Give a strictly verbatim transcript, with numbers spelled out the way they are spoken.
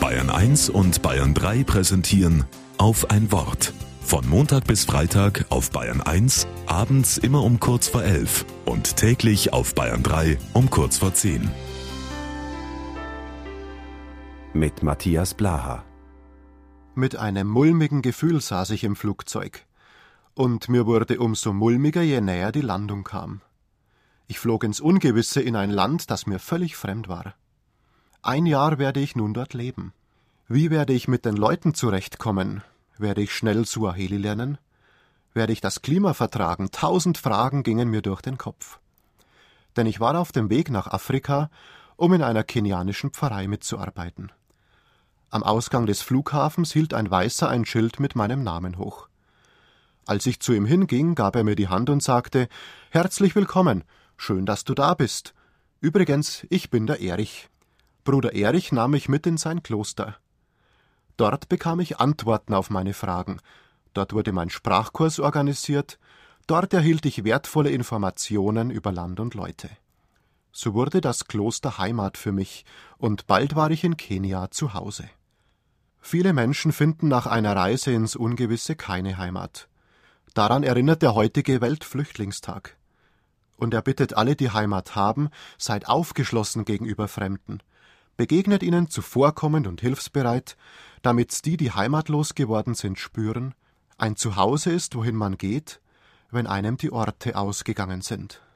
Bayern eins und Bayern drei präsentieren Auf ein Wort. Von Montag bis Freitag auf Bayern eins, abends immer um kurz vor elf und täglich auf Bayern drei um kurz vor zehn. Mit Matthias Blaha. Mit einem mulmigen Gefühl saß ich im Flugzeug. Und mir wurde umso mulmiger, je näher die Landung kam. Ich flog ins Ungewisse in ein Land, das mir völlig fremd war. Ein Jahr werde ich nun dort leben. Wie werde ich mit den Leuten zurechtkommen? Werde ich schnell Suaheli lernen? Werde ich das Klima vertragen? Tausend Fragen gingen mir durch den Kopf. Denn ich war auf dem Weg nach Afrika, um in einer kenianischen Pfarrei mitzuarbeiten. Am Ausgang des Flughafens hielt ein Weißer ein Schild mit meinem Namen hoch. Als ich zu ihm hinging, gab er mir die Hand und sagte: »Herzlich willkommen, schön, dass du da bist. Übrigens, ich bin der Erich.« Bruder Erich nahm mich mit in sein Kloster. Dort bekam ich Antworten auf meine Fragen. Dort wurde mein Sprachkurs organisiert. Dort erhielt ich wertvolle Informationen über Land und Leute. So wurde das Kloster Heimat für mich, und bald war ich in Kenia zu Hause. Viele Menschen finden nach einer Reise ins Ungewisse keine Heimat. Daran erinnert der heutige Weltflüchtlingstag. Und er bittet alle, die Heimat haben, seid aufgeschlossen gegenüber Fremden. Begegnet ihnen zuvorkommend und hilfsbereit, damit die, die heimatlos geworden sind, spüren, ein Zuhause ist, wohin man geht, wenn einem die Orte ausgegangen sind.